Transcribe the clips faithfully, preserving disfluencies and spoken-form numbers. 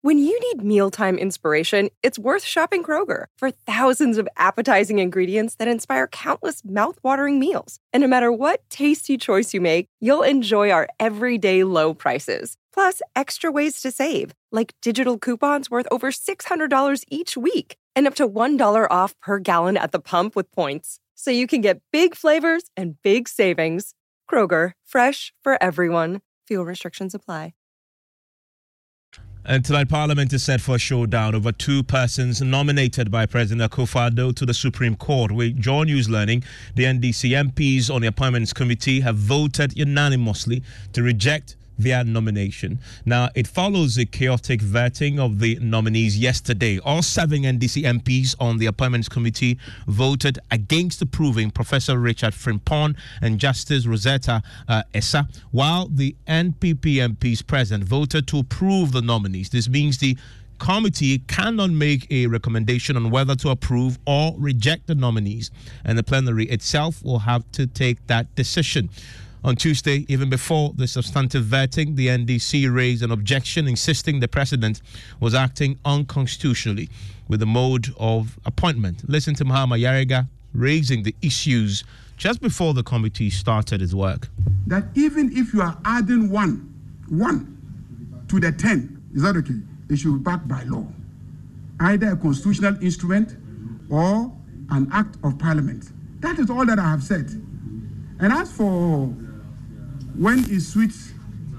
When you need mealtime inspiration, it's worth shopping Kroger for thousands of appetizing ingredients that inspire countless mouth-watering meals. And no matter what tasty choice you make, you'll enjoy our everyday low prices. Plus, extra ways to save, like digital coupons worth over six hundred dollars each week and up to one dollar off per gallon at the pump with points. So you can get big flavors and big savings. Kroger, fresh for everyone. Fuel restrictions apply. And tonight, Parliament is set for a showdown over two persons nominated by President Akufo-Addo to the Supreme Court. With Joy News learning, the N D C M Ps on the Appointments Committee have voted unanimously to reject their nomination. Now, it follows a chaotic vetting of the nominees yesterday. All seven N D C M Ps on the Appointments Committee voted against approving Professor Richard Frimpong and Justice Rosetta uh, Essa, while the N P P M Ps present voted to approve the nominees. This means the committee cannot make a recommendation on whether to approve or reject the nominees, and the plenary itself will have to take that decision. On Tuesday, even before the substantive vetting, the N D C raised an objection insisting the president was acting unconstitutionally with the mode of appointment. Listen to Mahama Yariga raising the issues just before the committee started its work. That even if you are adding one, one to the ten, is that okay? It should be backed by law. Either a constitutional instrument or an act of parliament. That is all that I have said. And as for when it suits,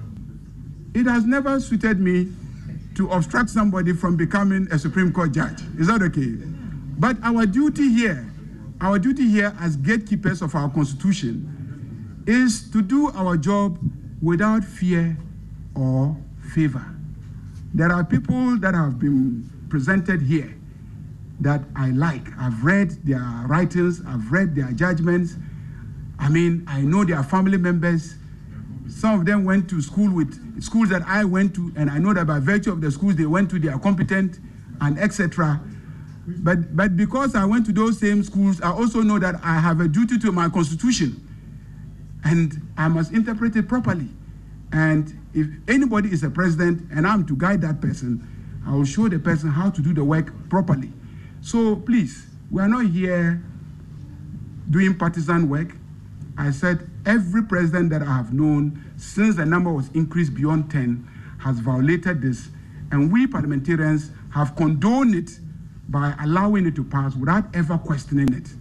it has never suited me to obstruct somebody from becoming a Supreme Court judge. Is that okay? But our duty here, our duty here as gatekeepers of our Constitution is to do our job without fear or favor. There are people that have been presented here that I like. I've read their writings, I've read their judgments. I mean, I know their family members. Some of them went to school with schools that I went to, and I know that by virtue of the schools they went to, they are competent and et cetera. But, but because I went to those same schools, I also know that I have a duty to my Constitution, and I must interpret it properly. And if anybody is a president and I'm to guide that person, I will show the person how to do the work properly. So please, we are not here doing partisan work. I said every president that I have known since the number was increased beyond ten has violated this, and we parliamentarians have condoned it by allowing it to pass without ever questioning it.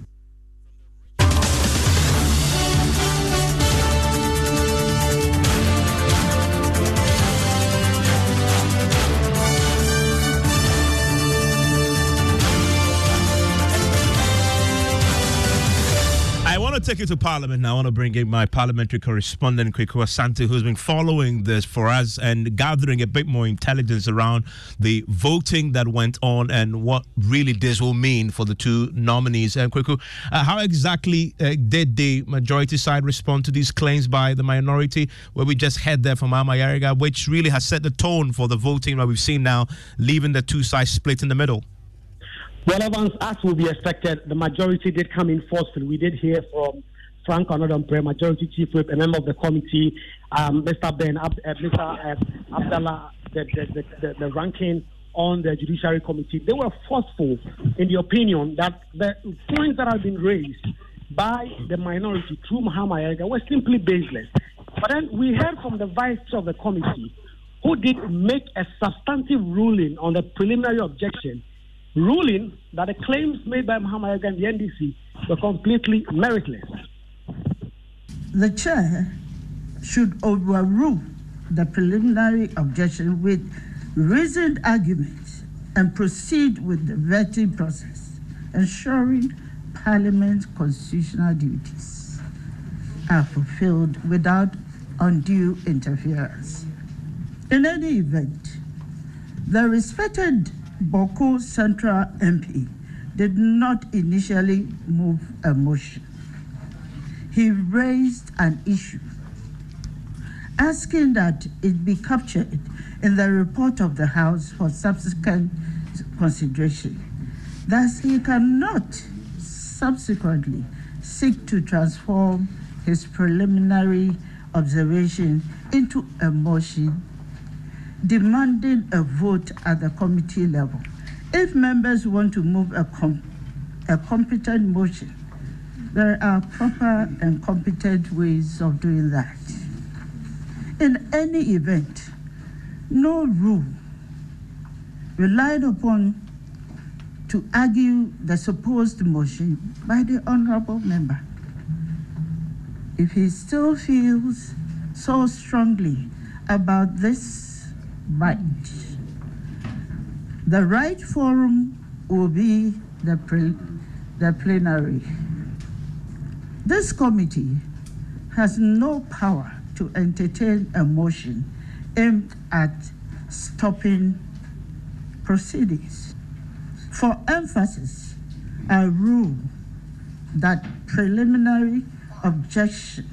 I want to take you to Parliament now. I want to bring in my parliamentary correspondent, Kweku Asante, who's been following this for us and gathering a bit more intelligence around the voting that went on and what really this will mean for the two nominees. And Kweku, uh, how exactly uh, did the majority side respond to these claims by the minority, where we just heard there from Mahama Yariga, which really has set the tone for the voting that we've seen now, leaving the two sides split in the middle? Well, Evans, as will be expected, the majority did come in forcefully. We did hear from Frank Onodompe, Majority Chief Whip, a member of the committee, um, Mister Ben, Ab- uh, Mister Uh, Abdallah, the, the, the, the ranking on the Judiciary Committee. They were forceful in the opinion that the points that have been raised by the minority through Mahama Yariga were simply baseless. But then we heard from the Vice Chair of the committee, who did make a substantive ruling on the preliminary objection, ruling that the claims made by Mahama Yariga and the N D C were completely meritless. The chair should overrule the preliminary objection with reasoned arguments and proceed with the vetting process, ensuring Parliament's constitutional duties are fulfilled without undue interference. In any event, the respected Boko Central M P did not initially move a motion. He raised an issue asking that it be captured in the report of the House for subsequent consideration. Thus, he cannot subsequently seek to transform his preliminary observation into a motion demanding a vote at the committee level. If members want to move a, com- a competent motion, there are proper and competent ways of doing that. In any event, no rule relied upon to argue the supposed motion by the honorable member. If he still feels so strongly about this right, the right forum will be the, pre- the plenary. This committee has no power to entertain a motion aimed at stopping proceedings. For emphasis, I rule that preliminary objection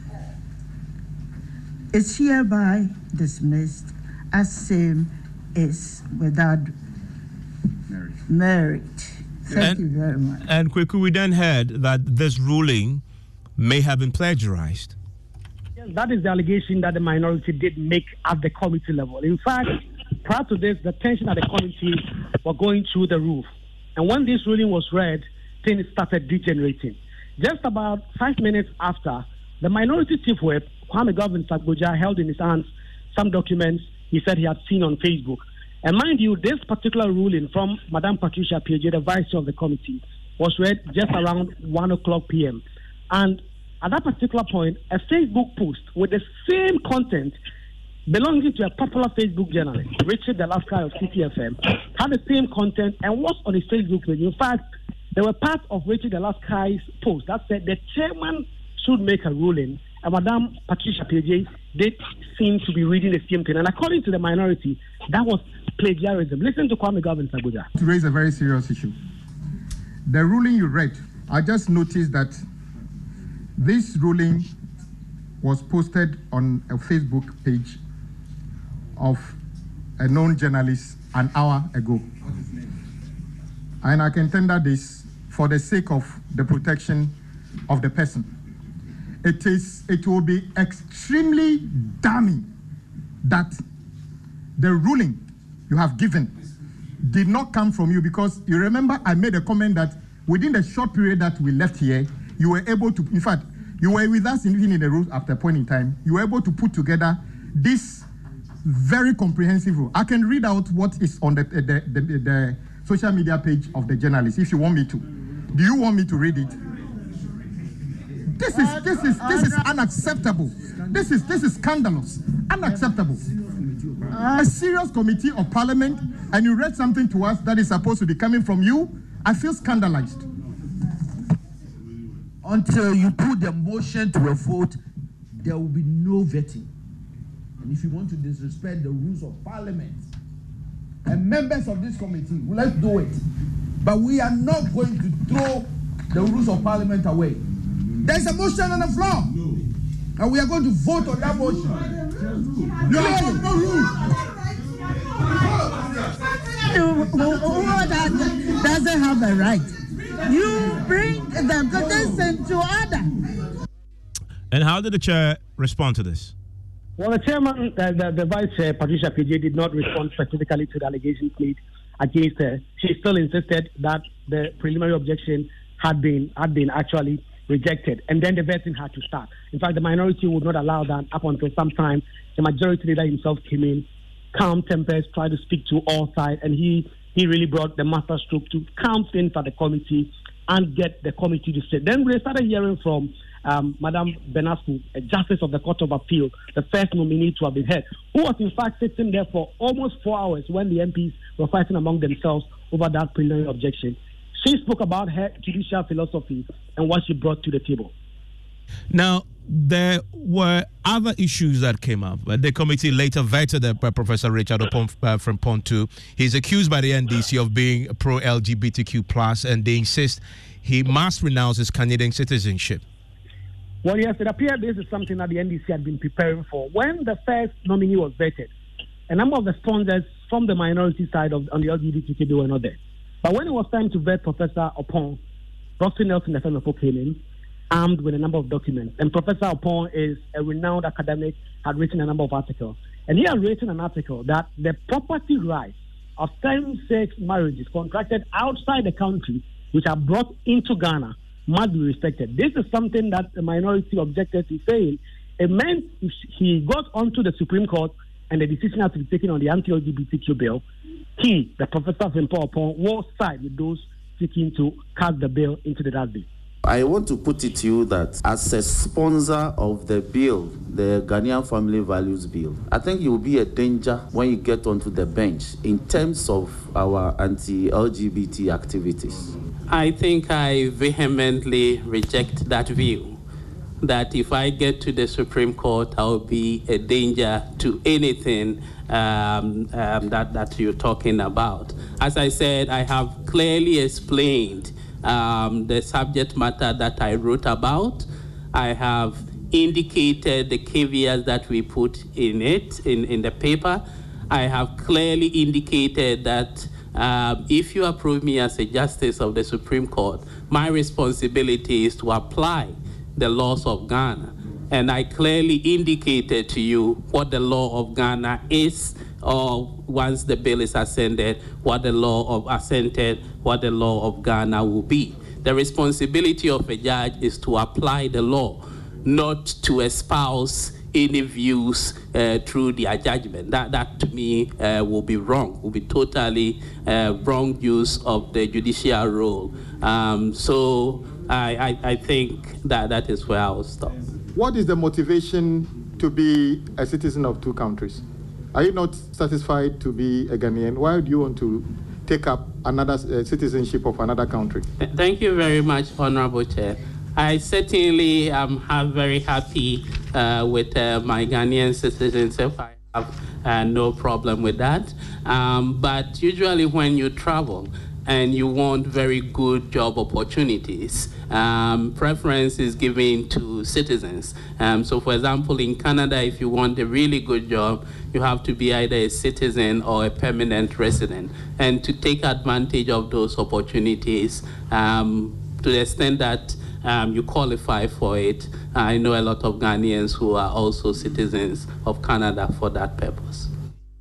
is hereby dismissed as same is without merit. merit. Thank and, you very much. And Kweku, we then heard that this ruling may have been plagiarized. Yes, that is the allegation that the minority did make at the committee level. In fact, prior to this, the tension at the committee were going through the roof. And when this ruling was read, things started degenerating. Just about five minutes after, the minority chief whip, Kwame Govins-Agbodza, held in his hands some documents he said he had seen on Facebook. And mind you, this particular ruling from Madame Patricia Appiagyei, the vice chair of the committee, was read just around one o'clock p.m. And at that particular point, a Facebook post with the same content belonging to a popular Facebook journalist, Richard Delaska of C T F M, had the same content and was on his Facebook page. In fact, there were parts of Richard Delaska's post that said the chairman should make a ruling, and Madame Patricia Appiagyei did seem to be reading the same thing. And according to the minority, that was plagiarism. Listen to Kwame Govins-Agbodza. To raise a very serious issue. The ruling you read, I just noticed that this ruling was posted on a Facebook page of a known journalist an hour ago. What's his name? And I can tender this for the sake of the protection of the person. It is, it will be extremely damning that the ruling you have given did not come from you, because you remember I made a comment that within the short period that we left here, you were able to, in fact, you were with us in, in the room after a point in time, you were able to put together this very comprehensive rule. I can read out what is on the, the, the, the, the social media page of the journalist if you want me to. Do you want me to read it? This is this is this is unacceptable. This is this is scandalous. Unacceptable. A serious committee of parliament, and you read something to us that is supposed to be coming from you. I feel scandalized. Until you put the motion to a vote, there will be no vetting. And if you want to disrespect the rules of parliament, and members of this committee, well, let's do it. But we are not going to throw the rules of parliament away. There's a motion on the floor. No. And we are going to vote on that motion. No, no, no rule. Who that doesn't have a right? You bring the goodness into order. And how did the chair respond to this? Well, the chairman, uh, the, the vice chair, Patricia Appiagyei, did not respond specifically to the allegations made against her. She still insisted that the preliminary objection had been had been actually rejected, and then the vetting had to start. In fact, the minority would not allow that up until some time. The majority leader himself came in, calm tempers, tried to speak to all sides, and he he really brought the master stroke to calm things at the committee and get the committee to sit. Then we started hearing from um, Madame Benasku, a justice of the Court of Appeal, the first nominee to have been heard, who was in fact sitting there for almost four hours when the M Ps were fighting among themselves over that preliminary objection. She spoke about her judicial philosophy and what she brought to the table. Now, there were other issues that came up. The committee later vetted uh, Professor Richard Opon uh, from Pontu. He's accused by the N D C of being pro-L G B T Q plus, and they insist he must renounce his Canadian citizenship. Well, yes, it appeared this is something that the N D C had been preparing for. When the first nominee was vetted, a number of the sponsors from the minority side of on the L G B T Q were not there. But when it was time to vet Professor Opon, Roxy Nelson Efemepo came in, armed with a number of documents. And Professor Opon is a renowned academic, had written a number of articles. And he has written an article that the property rights of same-sex marriages contracted outside the country, which are brought into Ghana, must be respected. This is something that the minority objected to, saying it meant if he got onto the Supreme Court and the decision has to be taken on the anti-L G B T Q bill, he, the Professor Frimpong Opong, will side with those seeking to cast the bill into the dustbin. I want to put it to you that as a sponsor of the bill, the Ghanaian Family Values Bill, I think you will be a danger when you get onto the bench in terms of our anti-L G B T activities. I think I vehemently reject that view, that if I get to the Supreme Court, I'll be a danger to anything um, um, that, that you're talking about. As I said, I have clearly explained um, the subject matter that I wrote about. I have indicated the caveats that we put in it, in, in the paper. I have clearly indicated that Um, if you approve me as a justice of the Supreme Court, my responsibility is to apply the laws of Ghana. And I clearly indicated to you what the law of Ghana is, or once the bill is ascended, what the law of ascended, what the law of Ghana will be. The responsibility of a judge is to apply the law, not to espouse any views uh, through their judgment. That, that to me uh, will be wrong, will be totally uh, wrong use of the judicial role. Um, so I, I, I think that that is where I will stop. What is the motivation to be a citizen of two countries? Are you not satisfied to be a Ghanaian? Why do you want to take up another uh, citizenship of another country? Thank you very much, Honorable Chair. I certainly am um, very happy uh, with uh, my Ghanaian citizenship. I have uh, no problem with that. Um, but usually when you travel and you want very good job opportunities, um, preference is given to citizens. Um, so for example, in Canada, if you want a really good job, you have to be either a citizen or a permanent resident. And to take advantage of those opportunities, um, to the extent that Um, you qualify for it. I know a lot of Ghanaians who are also citizens of Canada for that purpose.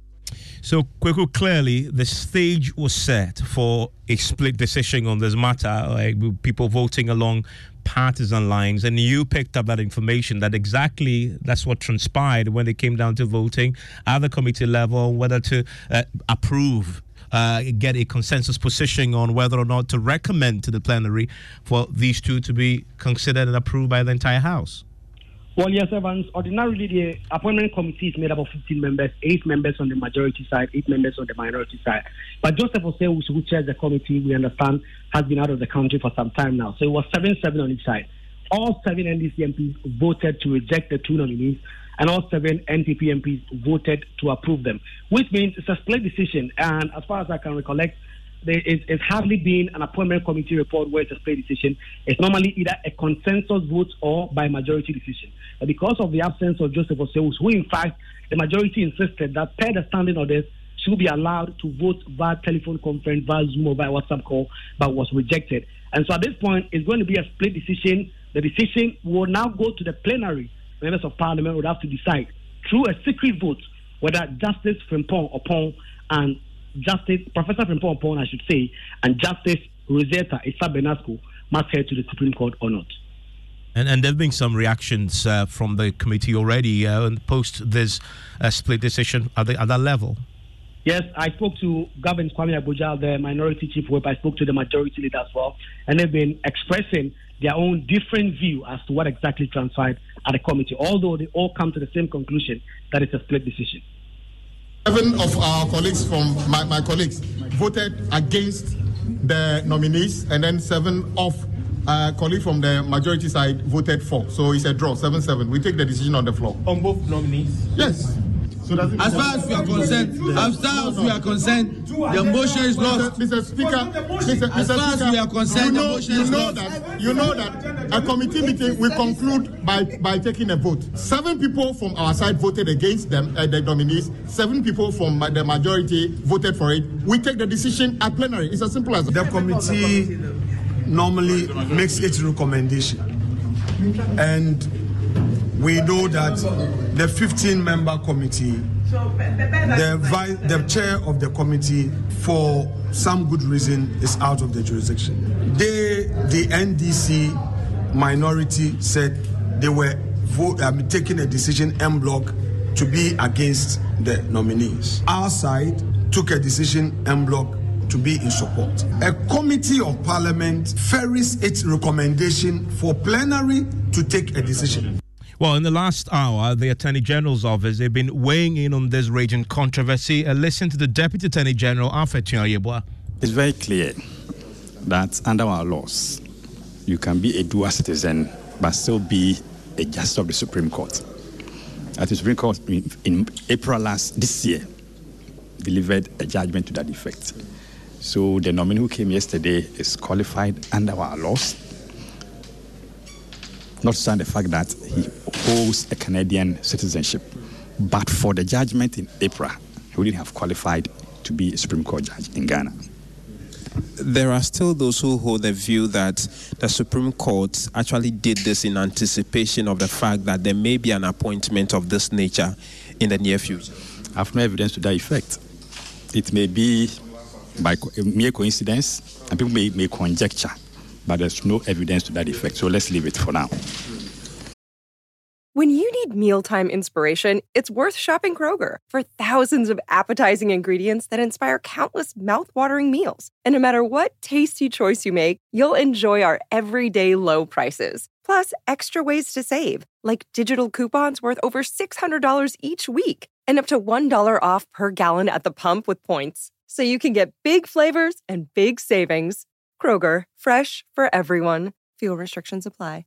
So, Kweku, clearly the stage was set for a split decision on this matter, like people voting along partisan lines, and you picked up that information that exactly that's what transpired when it came down to voting at the committee level, whether to uh, approve Uh, get a consensus position on whether or not to recommend to the plenary for these two to be considered and approved by the entire House. Well, yes, Evans. Ordinarily, the appointment committee is made up of fifteen members, eight members on the majority side, eight members on the minority side. But Joseph Osei, who chairs the committee, we understand, has been out of the country for some time now. So it was seven seven on each side. All seven N D C M Ps voted to reject the two nominees, and all seven N P P M Ps voted to approve them, which means it's a split decision. And as far as I can recollect, there is, it's hardly been an appointment committee report where it's a split decision. It's normally either a consensus vote or by majority decision. But because of the absence of Joseph Osei, who in fact the majority insisted that per the standing orders should be allowed to vote via telephone conference, via Zoom or via WhatsApp call, but was rejected. And so at this point, it's going to be a split decision. The decision will now go to the plenary. Members of Parliament would have to decide through a secret vote whether Justice Frimpong Opong and Justice Professor Frimpong Opong, I should say, and Justice Rosetta Issa Benasco must head to the Supreme Court or not. And, and there have been some reactions uh, from the committee already uh, post this uh, split decision at, the, at that level. Yes, I spoke to Governor Kwame Abuja, the minority chief whip. I spoke to the majority leader as well, and they've been expressing their own different view as to what exactly transpired at the committee, although they all come to the same conclusion that it's a split decision. Seven of our colleagues from my, my colleagues voted against the nominees, and then seven of uh, colleagues from the majority side voted for. So it's a draw, seven seven. We take the decision on the floor. On both nominees? Yes. So as far as we are concerned, as far as we are concerned, the motion is not. Mister Speaker, Mister As far as we are concerned, you know, the motion you is know not. that you know that a committee meeting will conclude by by taking a vote. Seven people from our side voted against them, uh, the nominees. Seven people from the majority voted for it. We take the decision at plenary. It's as simple as that. The committee normally makes its recommendation, and we know that the fifteen member committee the vice, the chair of the committee, for some good reason, is out of the jurisdiction. They, the N D C minority, said they were vote, um, taking a decision en bloc to be against the nominees. Our side took a decision en bloc to be in support. A committee of parliament ferries its recommendation for plenary to take a decision. Well, in the last hour, the Attorney General's office, they've been weighing in on this raging controversy. Uh, listen to the Deputy Attorney General, Alfred Tuah-Yeboah. It's very clear that under our laws, you can be a dual citizen but still be a justice of the Supreme Court. At the Supreme Court, in, in April last this year, delivered a judgment to that effect. So the nominee who came yesterday is qualified under our laws, notwithstanding the fact that he holds a Canadian citizenship. But for the judgment in April, he wouldn't have qualified to be a Supreme Court judge in Ghana. There are still those who hold the view that the Supreme Court actually did this in anticipation of the fact that there may be an appointment of this nature in the near future. I have no evidence to that effect. It may be by mere coincidence, and people may, may conjecture, but there's no evidence to that effect. So let's leave it for now. When you need mealtime inspiration, it's worth shopping Kroger for thousands of appetizing ingredients that inspire countless mouth-watering meals. And no matter what tasty choice you make, you'll enjoy our everyday low prices. Plus, extra ways to save, like digital coupons worth over six hundred dollars each week and up to one dollar off per gallon at the pump with points. So you can get big flavors and big savings. Kroger, fresh for everyone. Fuel restrictions apply.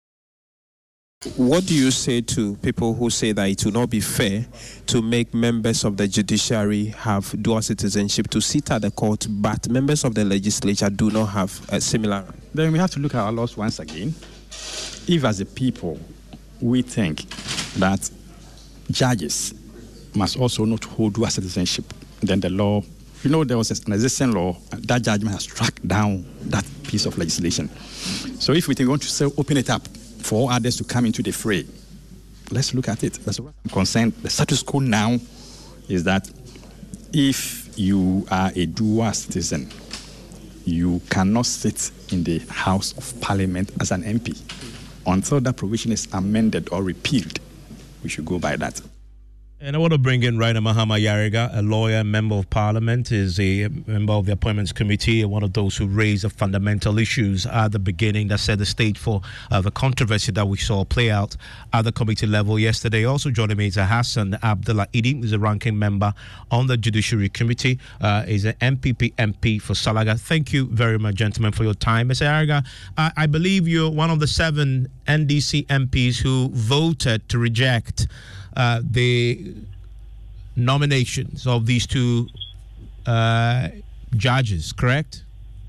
What do you say to people who say that it will not be fair to make members of the judiciary have dual citizenship to sit at the court, but members of the legislature do not have a similar? Then we have to look at our laws once again. If as a people we think that judges must also not hold dual citizenship, then the law, you know, there was an existing law, that judgment has struck down that piece of legislation. So if we think we want to say, open it up for others to come into the fray, let's look at it. That's what I'm concerned. The status quo now is that if you are a dual citizen, you cannot sit in the House of Parliament as an M P. Until that provision is amended or repealed, we should go by that. And I want to bring in Rainer Mahama Yariga, a lawyer, member of parliament, is a member of the appointments committee, and one of those who raised the fundamental issues at the beginning that set the stage for uh, the controversy that we saw play out at the committee level yesterday. Also joining me is Hassan Abdullah Idi, who's a ranking member on the Judiciary Committee, uh, is an M P P M P for Salaga. Thank you very much, gentlemen, for your time. Mister Yariga, I, I believe you're one of the seven N D C M Ps who voted to reject Uh, the nominations of these two uh, judges, correct?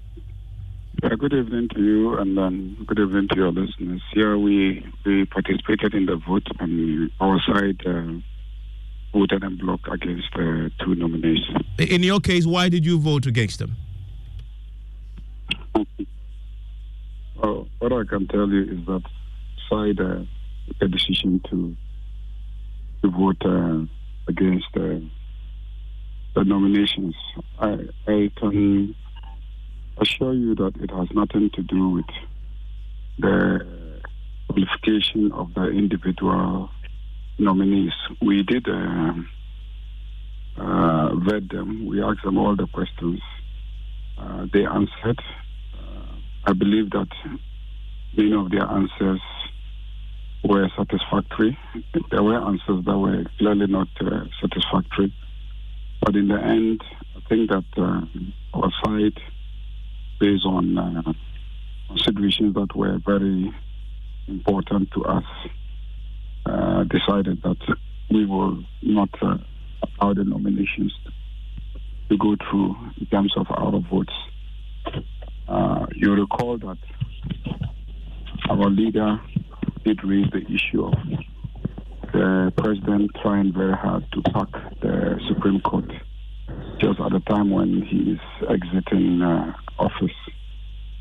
Uh, good evening to you, and um, good evening to your listeners. Here we, we participated in the vote, and our side uh, voted en bloc against uh, two nominations. In your case, why did you vote against them? Well, what I can tell you is that side uh, took a decision to to vote uh, against uh, the nominations. I, I can assure you that it has nothing to do with the qualification of the individual nominees. We did uh, uh, vet them. We asked them all the questions. Uh, they answered. Uh, I believe that many of their answers were satisfactory. There were answers that were clearly not uh, satisfactory. But in the end, I think that uh, our side, based on uh, considerations that were very important to us, uh, decided that we will not uh, allow the nominations to go through in terms of our votes. Uh, you recall that our leader did raise the issue of the president trying very hard to pack the Supreme Court just at the time when he is exiting uh, office.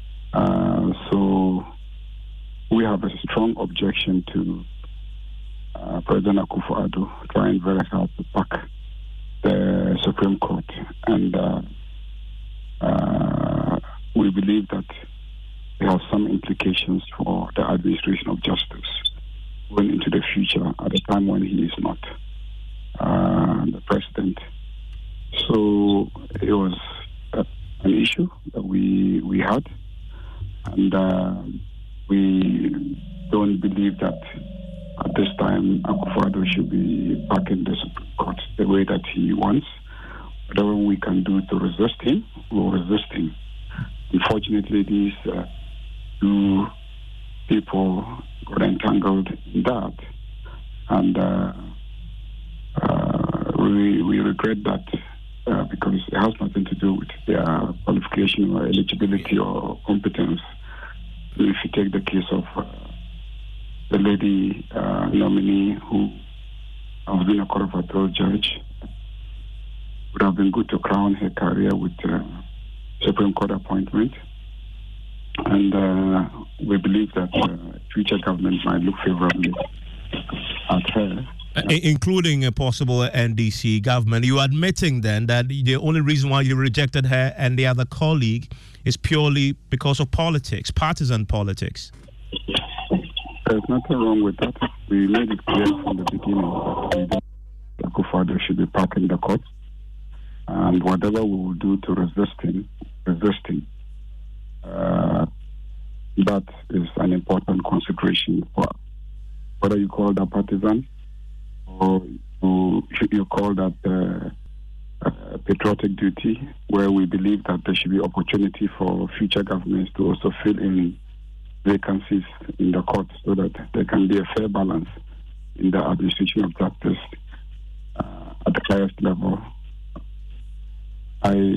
Uh, so we have a strong objection to uh, President Akufo-Addo trying very hard to pack the Supreme Court. And uh, uh, we believe that it has some implications for the administration of justice going into the future at a time when he is not uh, the president. So it was uh, an issue that we we had, and uh, we don't believe that at this time Akufo-Addo should be back in the Supreme Court the way that he wants. Whatever we can do to resist him, we'll resist him. Unfortunately, these uh, two people got entangled in that, and uh, uh, we, we regret that uh, because it has nothing to do with their qualification or eligibility or competence. If you take the case of uh, the lady uh, nominee who has been a court of appeal judge, would have been good to crown her career with uh, Supreme Court appointment. And uh, we believe that uh, future governments might look favorably at her. Uh, including a possible N D C government. You are admitting then that the only reason why you rejected her and the other colleague is purely because of politics, partisan politics? There's nothing wrong with that. We made it clear from the beginning that Akufo-Addo should be back in the court. And whatever we will do to resist him, resist him. Uh, that is an important consideration for whether you call that partisan or you, you call that uh, uh, patriotic duty, where we believe that there should be opportunity for future governments to also fill in vacancies in the court so that there can be a fair balance in the administration of justice uh, at the highest level. I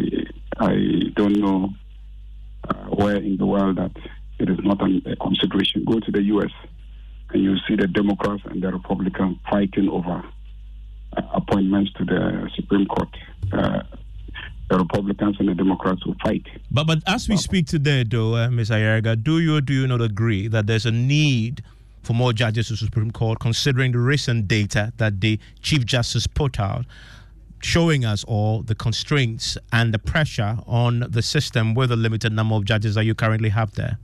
I I don't know uh, where in the world that it is not an, a consideration. Go to the U S and you see the Democrats and the Republicans fighting over uh, appointments to the Supreme Court. Uh, the Republicans and the Democrats will fight. But but as we well, speak today, though, uh, Miz Ayerga, do you or do you not agree that there's a need for more judges to the Supreme Court, considering the recent data that the Chief Justice put out, showing us all the constraints and the pressure on the system with the limited number of judges that you currently have there?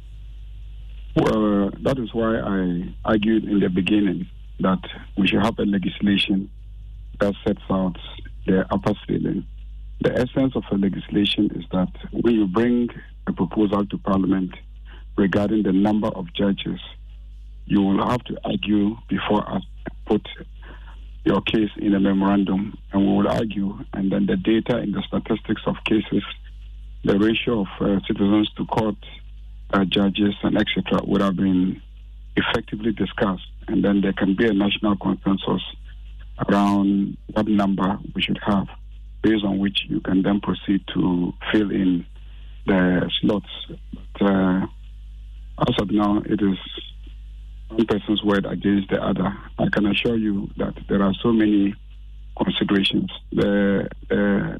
Well, uh, that is why I argued in the beginning that we should have a legislation that sets out the upper ceiling. The essence of a legislation is that when you bring a proposal to Parliament regarding the number of judges, you will have to argue before us put your case in a memorandum, and we will argue, and then the data in the statistics of cases, the ratio of uh, citizens to court, uh, judges, and et cetera would have been effectively discussed, and then there can be a national consensus around what number we should have, based on which you can then proceed to fill in the slots. But uh, as of now, it is one person's word against the other. I can assure you that there are so many considerations. The, the,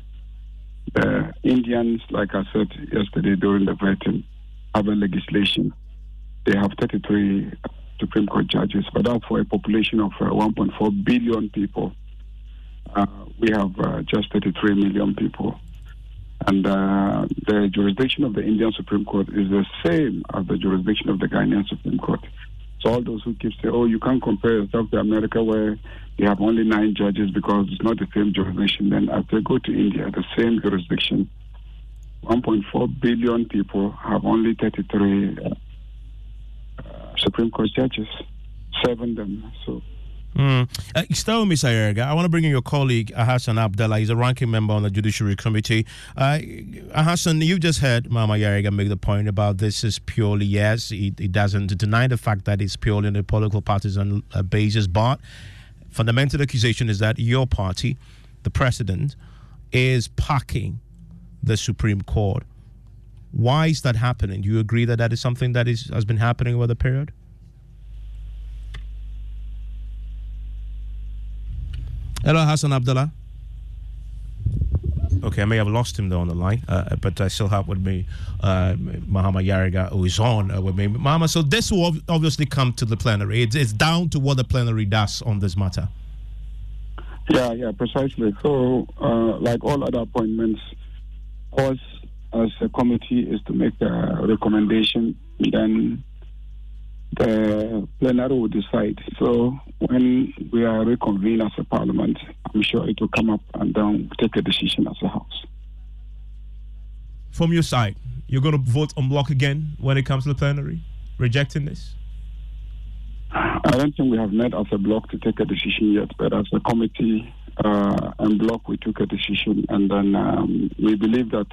the Indians, like I said yesterday during the voting, have a legislation. They have thirty-three Supreme Court judges, but that's for a population of uh, one point four billion people. Uh, we have uh, just thirty-three million people. And uh, the jurisdiction of the Indian Supreme Court is the same as the jurisdiction of the Ghanaian Supreme Court. So all those who keep saying, oh, you can't compare yourself to America where they have only nine judges because it's not the same jurisdiction, then as they go to India, the same jurisdiction, one point four billion people have only thirty-three uh, uh, Supreme Court judges, seven them. So. Mm. Uh, still, Miz Ayerga, I want to bring in your colleague, Hassan Abdallah. He's a ranking member on the Judiciary Committee. Uh, Hassan, you just heard Mama Ayerga make the point about this is purely, yes, he, he doesn't deny the fact that it's purely on a political partisan uh, basis, but fundamental accusation is that your party, the president, is packing the Supreme Court. Why is that happening? Do you agree that that is something that is has been happening over the period? Hello, Hassan Abdallah. Okay, I may have lost him though on the line, uh, but I still have with me uh, Mahama Yariga, who is on uh, with me. Mahama, so this will ov- obviously come to the plenary. It's, it's down to what the plenary does on this matter. Yeah, yeah, precisely. So, uh, like all other appointments, ours as a committee is to make a recommendation, then the plenary will decide. So when we are reconvened as a parliament, I'm sure it will come up and then take a decision as a house. From your side, you're going to vote en bloc again when it comes to the plenary, rejecting this? I don't think we have met as a bloc to take a decision yet, but as a committee uh, en bloc, we took a decision, and then um, we believe that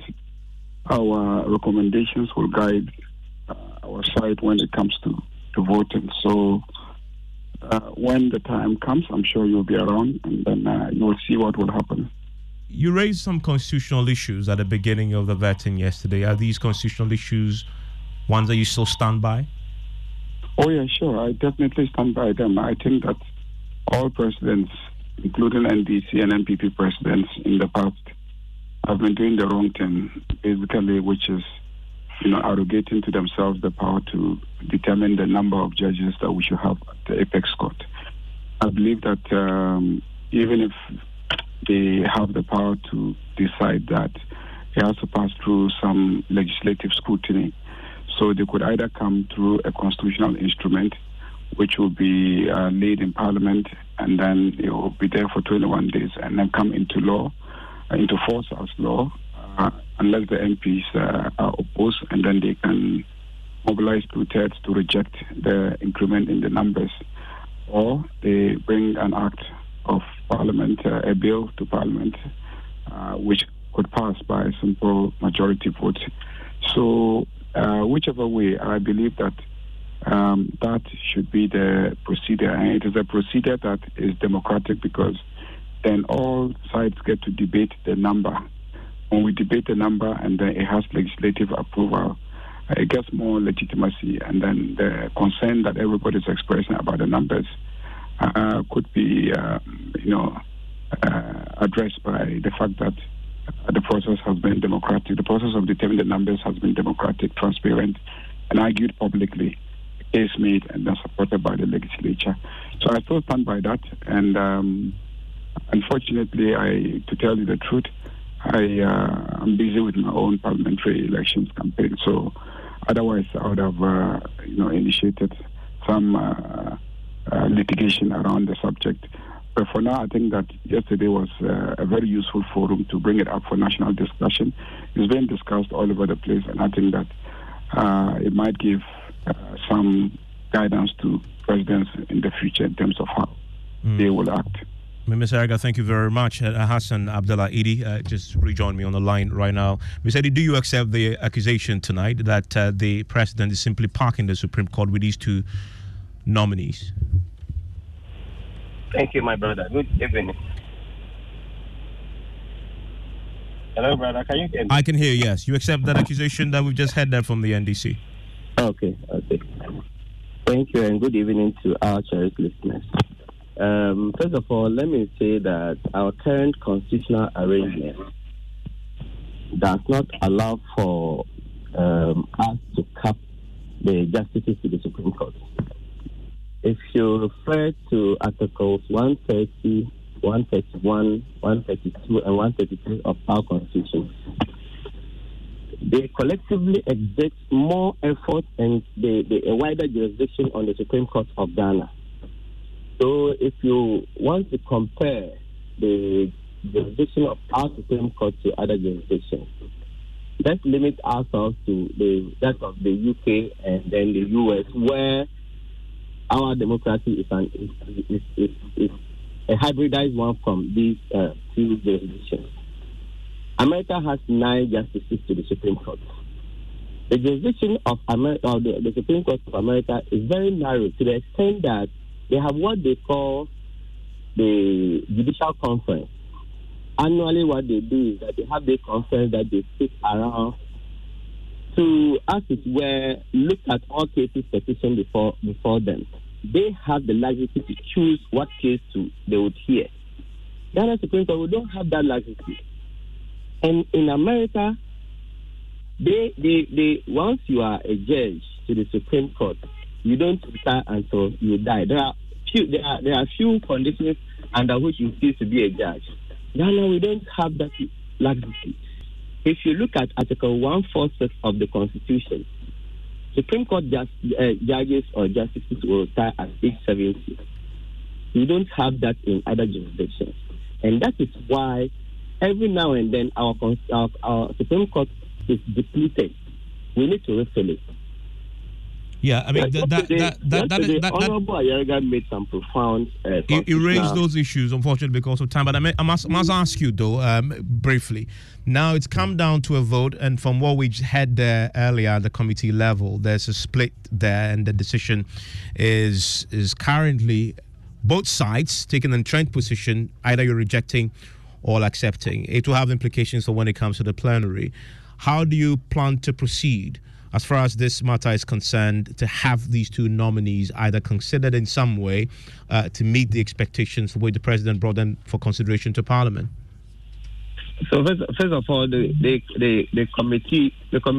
our recommendations will guide uh, our side when it comes to, to voting. So uh, when the time comes, I'm sure you'll be around, and then uh, you'll see what will happen. You raised some constitutional issues at the beginning of the vetting yesterday. Are these constitutional issues ones that you still stand by? Oh, yeah, sure. I definitely stand by them. I think that all presidents, including N D C and N P P presidents in the past, have been doing the wrong thing, basically, which is, you know, arrogating to themselves the power to determine the number of judges that we should have at the apex court. I believe that um, even if they have the power to decide that, it has to pass through some legislative scrutiny. So they could either come through a constitutional instrument, which will be uh, laid in Parliament, and then it will be there for twenty-one days, and then come into law, uh, into force as law, uh, unless the M Ps uh, are opposed, and then they can mobilize two-thirds to reject the increment in the numbers. Or they bring an act of Parliament, uh, a bill to Parliament, uh, which could pass by a simple majority vote. So uh, whichever way, I believe that um, that should be the procedure. And it is a procedure that is democratic, because then all sides get to debate the number. When we debate the number and then it has legislative approval, uh, it gets more legitimacy, and then the concern that everybody is expressing about the numbers uh, could be, uh, you know, uh, addressed by the fact that uh, the process has been democratic. The process of determining the numbers has been democratic, transparent, and argued publicly. Case made and then supported by the legislature. So I still stand by that. And um, unfortunately, I, to tell you the truth, I uh, am busy with my own parliamentary elections campaign. So otherwise, I would have, uh, you know, initiated some uh, uh, litigation around the subject. But for now, I think that yesterday was uh, a very useful forum to bring it up for national discussion. It's been discussed all over the place, and I think that uh, it might give uh, some guidance to presidents in the future in terms of how mm. they will act. Mister Yariga, thank you very much. Uh, Hassan Abdullah Idi uh, just rejoined me on the line right now. Mister Idi, do you accept the accusation tonight that uh, the president is simply parking the Supreme Court with these two nominees? Thank you, my brother. Good evening. Hello, brother. Can you hear me? I can hear you, yes. You accept that accusation that we've just heard there from the N D C? Okay, okay. Thank you, and good evening to our cherished listeners. Um, first of all, let me say that our current constitutional arrangement does not allow for um, us to cap the justices to the Supreme Court. If you refer to Articles one thirty, one thirty-one, one thirty-two, and one thirty-three of our Constitution, they collectively exert more effort and the, the, a wider jurisdiction on the Supreme Court of Ghana. So if you want to compare the jurisdiction of our Supreme Court to other jurisdictions, let's limit ourselves to the that of the U K and then the U S, where our democracy is, an, is, is, is, is a hybridized one from these uh, two jurisdictions. America has nine justices to the Supreme Court. The jurisdiction of America, or the, the Supreme Court of America, is very narrow to the extent that they have what they call the Judicial Conference. Annually, what they do is that they have the conference that they sit around to, as it were, look at all cases petitioned before before them. They have the luxury to choose what case to they would hear. Ghana Supreme Court, we don't have that luxury. And in America, they, they, they, once you are a judge to the Supreme Court, you don't retire until you die. There are few, there are, there are few conditions under which you cease to be a judge. Now, no, we don't have that luxury. If you look at Article one forty-six of the Constitution, Supreme Court just, uh, judges or justices will retire at age seventy. We don't have that in other jurisdictions. And that is why every now and then our, our, our Supreme Court is depleted. We need to refill it. Yeah, I mean, Like, that, that, yesterday- that, that, that, yesterday, that, that, Honorable Ayerga made some profound uh, You, you raised constitutional- those issues, unfortunately, because of time. But I, may, I, must, I must ask you, though, um, briefly. Now it's come down to a vote, and from what we had there earlier at the committee level, there's a split there, and the decision is is currently both sides taking an entrenched position. Either you're rejecting or accepting. It will have implications for when it comes to the plenary. How do you plan to proceed as far as this matter is concerned, to have these two nominees either considered in some way uh, to meet the expectations for which the president brought them for consideration to Parliament? So first, first of all, the the the, the committee the committee.